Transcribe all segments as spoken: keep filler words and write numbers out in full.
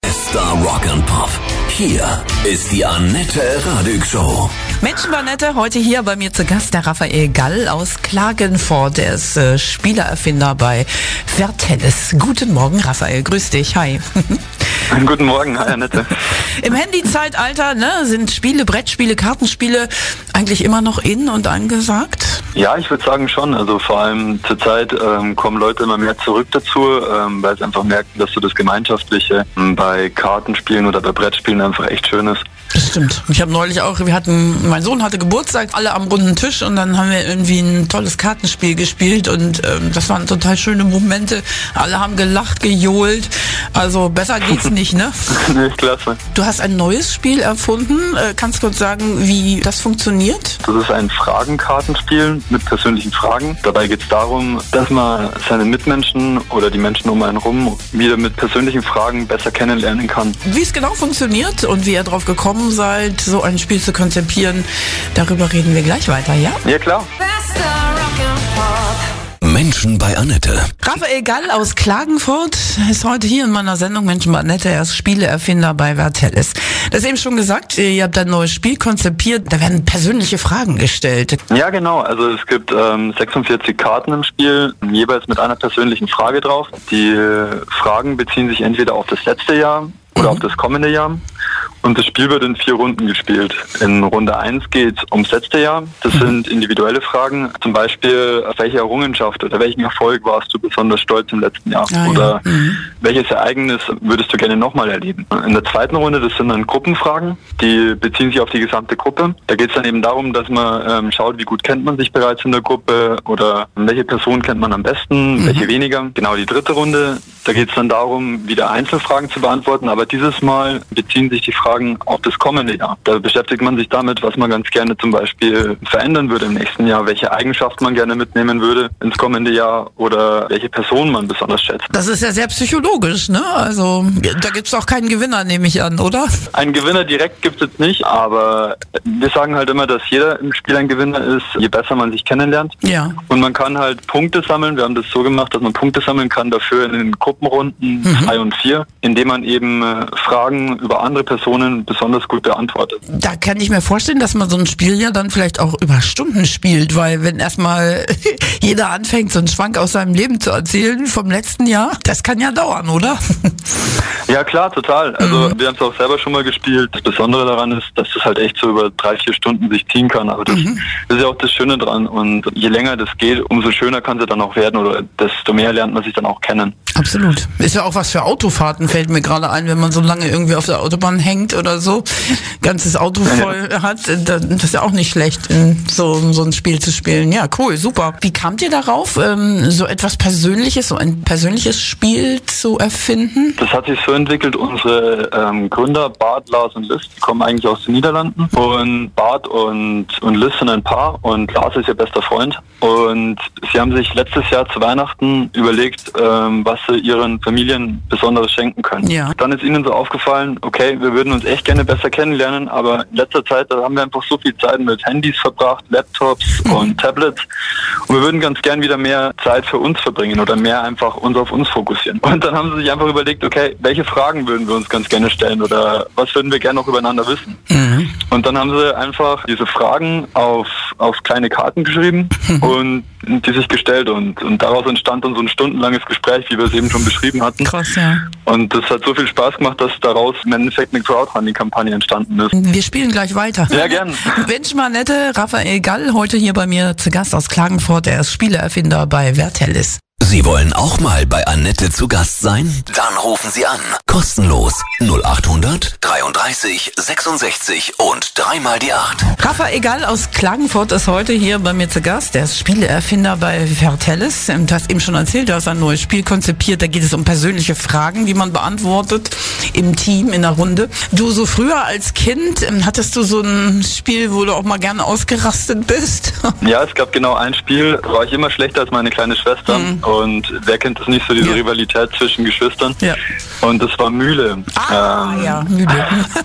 Bester Rock and Pop. Hier ist die Annette Radig Show. Menschen bei Annette, heute hier bei mir zu Gast der Raphael Gall aus Klagenfurt. Der ist äh, Spielererfinder bei Vertelles. Guten Morgen, Raphael. Grüß dich. Hi. Guten Morgen, hi Annette. Im Handy-Zeitalter, ne, sind Spiele, Brettspiele, Kartenspiele eigentlich immer noch in und angesagt? Ja, ich würde sagen schon. Also vor allem zur Zeit ähm, kommen Leute immer mehr zurück dazu, ähm, weil sie einfach merken, dass so das Gemeinschaftliche ähm, bei Kartenspielen oder bei Brettspielen einfach echt schön ist. Das stimmt. Ich habe neulich auch, wir hatten, mein Sohn hatte Geburtstag, alle am runden Tisch und dann haben wir irgendwie ein tolles Kartenspiel gespielt und ähm, das waren total schöne Momente. Alle haben gelacht, gejohlt. Also besser geht's nicht, ne? Nee, klasse. Du hast ein neues Spiel erfunden. Äh, kannst du kurz sagen, wie das funktioniert? Das ist ein Fragenkartenspiel mit persönlichen Fragen. Dabei geht es darum, dass man seine Mitmenschen oder die Menschen um einen rum wieder mit persönlichen Fragen besser kennenlernen kann. Wie es genau funktioniert und wie ihr drauf gekommen seid, so ein Spiel zu konzipieren, darüber reden wir gleich weiter, ja? Ja, klar. Menschen bei Annette. Raphael Gall aus Klagenfurt ist heute hier in meiner Sendung Menschen bei Annette. Er ist Spieleerfinder bei Vertelles. Das ist eben schon gesagt, ihr habt ein neues Spiel konzipiert. Da werden persönliche Fragen gestellt. Ja, genau. Also es gibt ähm, sechsundvierzig Karten im Spiel, jeweils mit einer persönlichen Frage drauf. Die Fragen beziehen sich entweder auf das letzte Jahr oder auf das kommende Jahr. Und das Spiel wird in vier Runden gespielt. In Runde eins geht es ums letzte Jahr. Das sind individuelle Fragen. Zum Beispiel, auf welche Errungenschaft oder welchen Erfolg warst du besonders stolz im letzten Jahr? Ah, oder ja. mhm. welches Ereignis würdest du gerne nochmal erleben? In der zweiten Runde, das sind dann Gruppenfragen. Die beziehen sich auf die gesamte Gruppe. Da geht es dann eben darum, dass man ähm, schaut, wie gut kennt man sich bereits in der Gruppe oder welche Person kennt man am besten, mhm. welche weniger. Genau, die dritte Runde, da geht es dann darum, wieder Einzelfragen zu beantworten. Aber dieses Mal beziehen sich die Fragen auf das kommende Jahr. Da beschäftigt man sich damit, was man ganz gerne zum Beispiel verändern würde im nächsten Jahr, welche Eigenschaften man gerne mitnehmen würde ins kommende Jahr oder welche Person man besonders schätzt. Das ist ja sehr psychologisch, ne? Also da gibt's auch keinen Gewinner, nehme ich an, oder? Einen Gewinner direkt gibt es jetzt nicht, aber wir sagen halt immer, dass jeder im Spiel ein Gewinner ist, je besser man sich kennenlernt. Ja. Und man kann halt Punkte sammeln. Wir haben das so gemacht, dass man Punkte sammeln kann dafür in den Gruppenrunden mhm. zwei und vier, indem man eben äh, Fragen über andere Personen besonders gut beantwortet. Da kann ich mir vorstellen, dass man so ein Spiel ja dann vielleicht auch über Stunden spielt, weil wenn erstmal jeder anfängt, so einen Schwank aus seinem Leben zu erzählen vom letzten Jahr, das kann ja dauern, oder? Ja klar, total. Also mhm. wir haben es auch selber schon mal gespielt. Das Besondere daran ist, dass das halt echt so über drei, vier Stunden sich ziehen kann. Aber das, mhm. das ist ja auch das Schöne dran. Und je länger das geht, umso schöner kann es dann auch werden oder desto mehr lernt man sich dann auch kennen. Absolut. Ist ja auch was für Autofahrten, fällt mir gerade ein, wenn man so lange irgendwie auf der Autobahn hängt oder so, ganzes Auto voll ja. hat, das ist ja auch nicht schlecht, so, so ein Spiel zu spielen. Ja, cool, super. Wie kamt ihr darauf, so etwas Persönliches, so ein persönliches Spiel zu erfinden? Das hat sich so entwickelt, unsere ähm, Gründer Bart, Lars und Liz, die kommen eigentlich aus den Niederlanden und Bart und, und Liz sind ein Paar und Lars ist ihr bester Freund und sie haben sich letztes Jahr zu Weihnachten überlegt, ähm, was sie ihren Familien Besonderes schenken können. Ja. Dann ist ihnen so aufgefallen, okay, wir würden uns echt gerne besser kennenlernen, aber in letzter Zeit, da haben wir einfach so viel Zeit mit Handys verbracht, Laptops mhm. und Tablets und wir würden ganz gern wieder mehr Zeit für uns verbringen oder mehr einfach uns auf uns fokussieren. Und dann haben sie sich einfach überlegt, okay, welche Fragen würden wir uns ganz gerne stellen oder was würden wir gerne noch übereinander wissen? Mhm. Und dann haben sie einfach diese Fragen auf, auf kleine Karten geschrieben mhm. und die sich gestellt und, und daraus entstand dann so ein stundenlanges Gespräch, wie wir es eben schon beschrieben hatten. Krass, ja. Und das hat so viel Spaß gemacht, dass daraus im Endeffekt eine Crowdfunding-Kampagne entstanden ist. Wir spielen gleich weiter. Ja, gern. Mensch, Annette, Raphael Gall, heute hier bei mir zu Gast aus Klagenfurt. Er ist Spieleerfinder bei Vertelles. Sie wollen auch mal bei Annette zu Gast sein? Dann rufen Sie an. Kostenlos. null acht hundert dreiunddreißig sechsundsechzig und dreimal die acht. Raphael Gall aus Klagenfurt ist heute hier bei mir zu Gast. Der ist Spieleerfinder bei Vertelles. Du hast eben schon erzählt, du hast ein neues Spiel konzipiert. Da geht es um persönliche Fragen, die man beantwortet im Team, in der Runde. Du, so früher als Kind, hattest du so ein Spiel, wo du auch mal gerne ausgerastet bist? Ja, es gab genau ein Spiel, da war ich immer schlechter als meine kleine Schwester. Mhm. Und wer kennt das nicht, so diese ja. Rivalität zwischen Geschwistern? Ja. Und das war Mühle. Ah, ähm, ja, Mühle.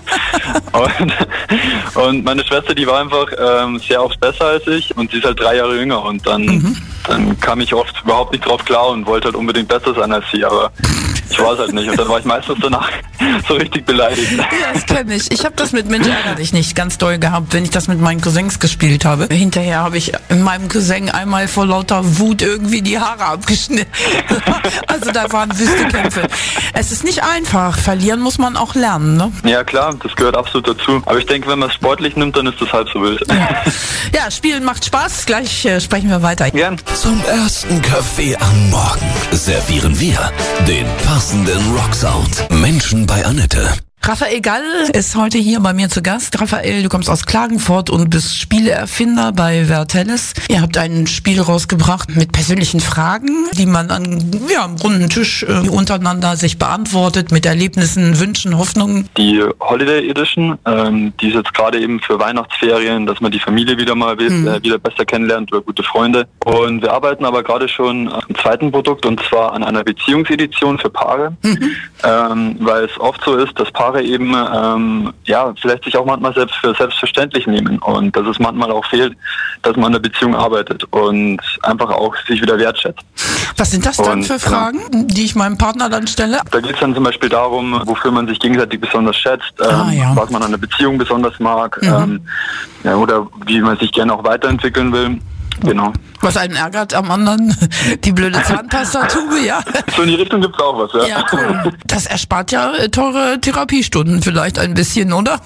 und, und meine Schwester, die war einfach ähm, sehr oft besser als ich und sie ist halt drei Jahre jünger und dann, mhm. dann kam ich oft überhaupt nicht drauf klar und wollte halt unbedingt besser sein als sie, aber Ich war es halt nicht und dann war ich meistens danach so richtig beleidigt. Ja, das kenne ich. Ich habe das mit Mensch ärger dich nicht ganz doll gehabt, wenn ich das mit meinen Cousins gespielt habe. Hinterher habe ich meinem Cousin einmal vor lauter Wut irgendwie die Haare abgeschnitten. Also da waren wüste Kämpfe. Es ist nicht einfach. Verlieren muss man auch lernen, ne? Ja klar, das gehört absolut dazu. Aber ich denke, wenn man es sportlich nimmt, dann ist das halb so wild. Ja, ja, Spielen macht Spaß. Gleich äh, sprechen wir weiter. Gern. Zum ersten Kaffee am Morgen servieren wir den passenden Rocksound. Menschen bei Annette. Raphael Gall ist heute hier bei mir zu Gast. Raphael, du kommst aus Klagenfurt und bist Spieleerfinder bei Vertelles. Ihr habt ein Spiel rausgebracht mit persönlichen Fragen, die man an ja, am runden Tisch äh, untereinander sich beantwortet, mit Erlebnissen, Wünschen, Hoffnungen. Die Holiday Edition, ähm, die ist jetzt gerade eben für Weihnachtsferien, dass man die Familie wieder mal mhm. äh, wieder besser kennenlernt oder gute Freunde. Und wir arbeiten aber gerade schon am zweiten Produkt und zwar an einer Beziehungsedition für Paare, mhm. ähm, weil es oft so ist, dass Paare eben ähm, ja vielleicht sich auch manchmal selbst für selbstverständlich nehmen und dass es manchmal auch fehlt, dass man an der Beziehung arbeitet und einfach auch sich wieder wertschätzt. Was sind das dann und, für Fragen, ja. die ich meinem Partner dann stelle? Da geht es dann zum Beispiel darum, wofür man sich gegenseitig besonders schätzt, ähm, ah, ja. was man an der Beziehung besonders mag, mhm. ähm, ja, oder wie man sich gerne auch weiterentwickeln will. Genau. Was einen ärgert am anderen, die blöde Zahnpastatube, ja. So in die Richtung gibt es auch was, ja. Ja, cool. Das erspart ja teure Therapiestunden vielleicht ein bisschen, oder?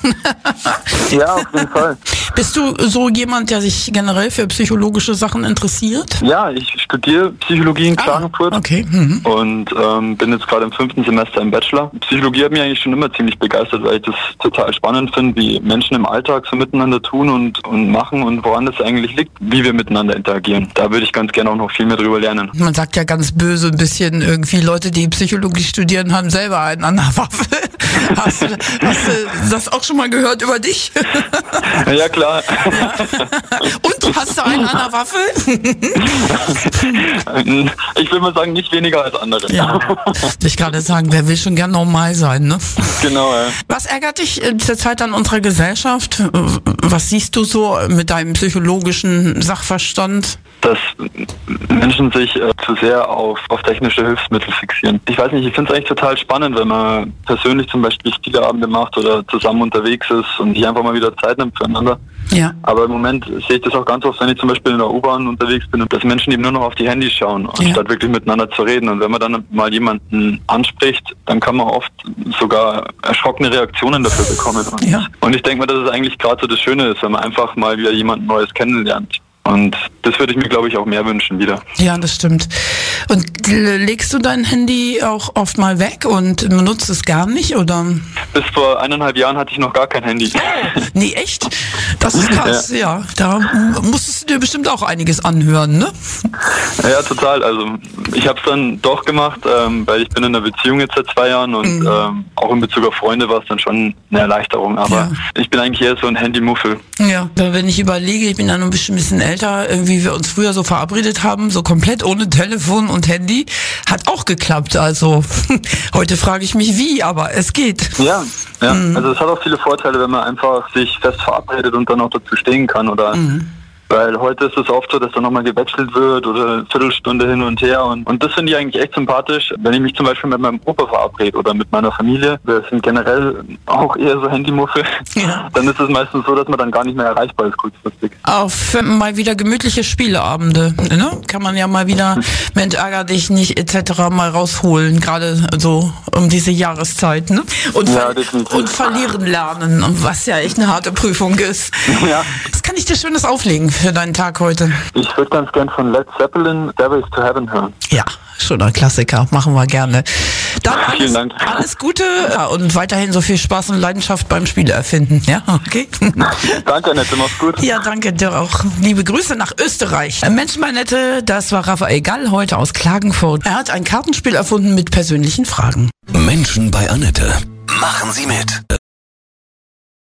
Ja, auf jeden Fall. Bist du so jemand, der sich generell für psychologische Sachen interessiert? Ja, ich studiere Psychologie in Klagenfurt. Ah, okay. Mhm. Und ähm, bin jetzt gerade im fünften Semester im Bachelor. Psychologie hat mich eigentlich schon immer ziemlich begeistert, weil ich das total spannend finde, wie Menschen im Alltag so miteinander tun und, und machen und woran das eigentlich liegt, wie wir miteinander interagieren. Da würde ich ganz gerne auch noch viel mehr drüber lernen. Man sagt ja ganz böse ein bisschen irgendwie, Leute, die Psychologie studieren, haben selber einen an der Waffe. Hast du, hast du das auch schon mal gehört über dich? Ja, klar. Ja. Und, hast du einen an der Waffe? Ich will mal sagen, nicht weniger als andere. Ja, ich gerade sagen, wer will schon gern normal sein, ne? Genau, ja. Was ärgert dich zurzeit an unserer Gesellschaft? Was siehst du so mit deinem psychologischen Sachverstand? Dass Menschen sich äh, zu sehr auf, auf technische Hilfsmittel fixieren. Ich weiß nicht, ich finde es eigentlich total spannend, wenn man persönlich zum Beispiel Spieleabende macht oder zusammen unterwegs ist und sich einfach mal wieder Zeit nimmt füreinander. Ja. Aber im Moment sehe ich das auch ganz oft, wenn ich zum Beispiel in der U-Bahn unterwegs bin, dass Menschen eben nur noch auf die Handys schauen, ja. anstatt wirklich miteinander zu reden. Und wenn man dann mal jemanden anspricht, dann kann man oft sogar erschrockene Reaktionen dafür bekommen. Und, ja. und ich denke mal, dass es eigentlich gerade so das Schöne ist, wenn man einfach mal wieder jemanden Neues kennenlernt. Und das würde ich mir, glaube ich, auch mehr wünschen wieder. Ja, das stimmt. Und legst du dein Handy auch oft mal weg und benutzt es gar nicht, oder? Bis vor eineinhalb Jahren hatte ich noch gar kein Handy. Nee, echt? Das ist krass, ja. ja. Da musstest du dir bestimmt auch einiges anhören, ne? Ja, total. Also ich habe es dann doch gemacht, ähm, weil ich bin in einer Beziehung jetzt seit zwei Jahren und mhm. ähm, auch in Bezug auf Freunde war es dann schon eine Erleichterung. Aber ja. ich bin eigentlich eher so ein Handymuffel. Ja, wenn ich überlege, ich bin dann ein bisschen, bisschen älter, wie wir uns früher so verabredet haben, so komplett ohne Telefon und Handy, hat auch geklappt. Also heute frage ich mich wie, aber es geht. Ja, ja. Mhm. Also es hat auch viele Vorteile, wenn man einfach sich fest verabredet und dann auch dazu stehen kann oder mhm. Weil heute ist es oft so, dass dann nochmal gewechselt wird oder eine Viertelstunde hin und her. Und, und das finde ich eigentlich echt sympathisch. Wenn ich mich zum Beispiel mit meinem Opa verabrede oder mit meiner Familie, wir sind generell auch eher so Handymuffel, ja. dann ist es meistens so, dass man dann gar nicht mehr erreichbar ist kurzfristig. Auf mal wieder gemütliche Spieleabende, ne? Kann man ja mal wieder Mensch ärger dich nicht et cetera mal rausholen, gerade so um diese Jahreszeit, ne? Und, ja, ver- und verlieren lernen, was ja echt eine harte Prüfung ist. Ja. Das kann ich dir Schönes auflegen für deinen Tag heute. Ich würde ganz gern von Led Zeppelin Stairway to Heaven hören. Ja, schon ein Klassiker. Machen wir gerne. Dann alles, Vielen Dank. Alles Gute und weiterhin so viel Spaß und Leidenschaft beim Spiele erfinden. Ja, okay? Danke, Annette. Mach's gut. Ja, danke dir auch. Liebe Grüße nach Österreich. Menschen bei Annette, das war Raphael Gall heute aus Klagenfurt. Er hat ein Kartenspiel erfunden mit persönlichen Fragen. Menschen bei Annette. Machen Sie mit.